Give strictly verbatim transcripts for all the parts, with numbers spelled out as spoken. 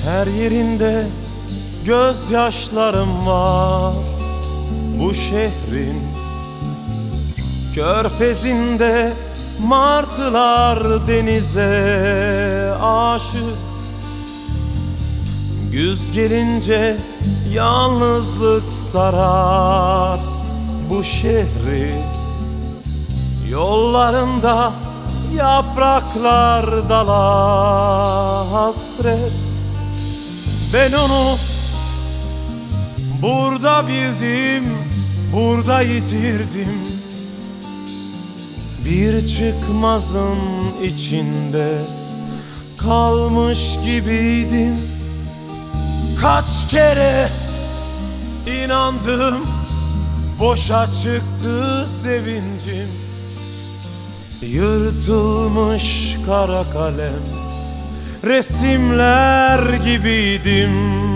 Her yerinde gözyaşlarım var. Bu şehrin körfezinde martılar denize aşık. Güz gelince yalnızlık sarar bu şehri. Yollarında yapraklar dalar hasret. Ben onu burada bildim, burada yitirdim. Bir çıkmazın içinde kalmış gibiydim. Kaç kere inandım, boşa çıktı sevincim. Yırtılmış kara kalem resimler gibiydim.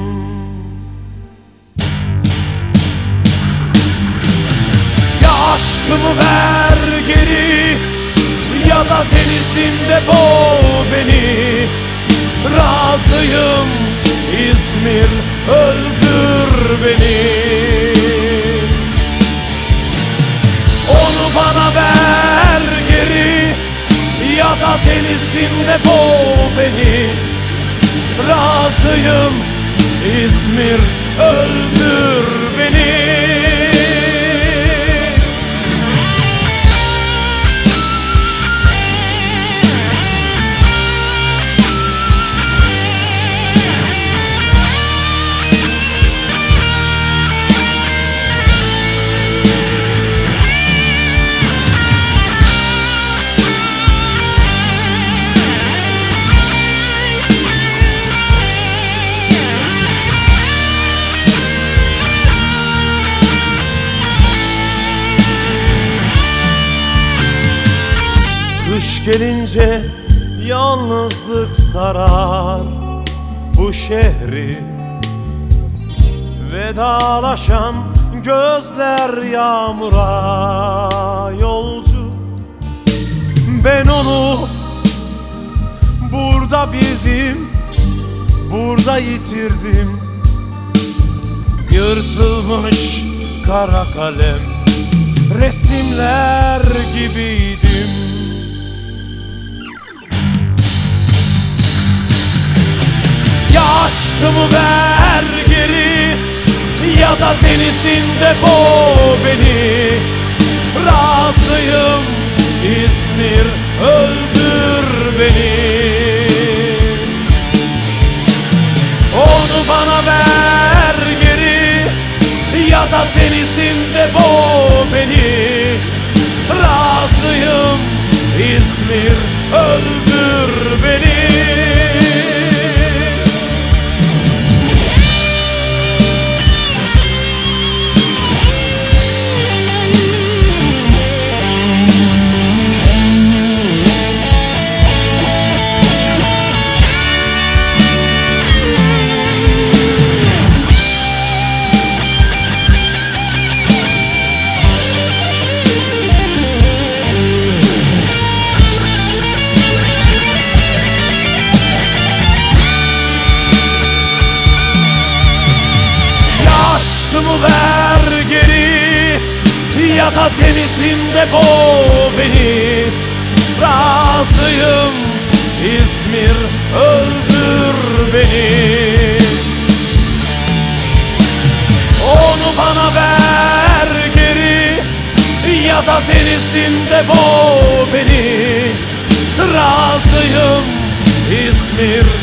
Ya aşkımı ver geri, ya da denizinde boğ beni. Razıyım İzmir, öldür beni. Onu bana ver geri, ya da denizinde boğ beni. Razıyım İzmir, öldür beni. Kış gelince yalnızlık sarar bu şehri. Vedalaşan gözler yağmura yolcu. Ben onu burada bildim, burada yitirdim. Yırtılmış kara kalem resimler gibiydim. Aşkımı ver geri, ya da denizinde boğ beni. Razıyım İzmir, öldür beni. Onu bana ver geri, ya da denizinde boğ beni. Razıyım İzmir, öldür beni. Aşkımı ver geri, ya da denizinde boğ beni. Razıyım İzmir, öldür beni. Onu bana ver geri, ya da denizinde boğ beni. Razıyım İzmir,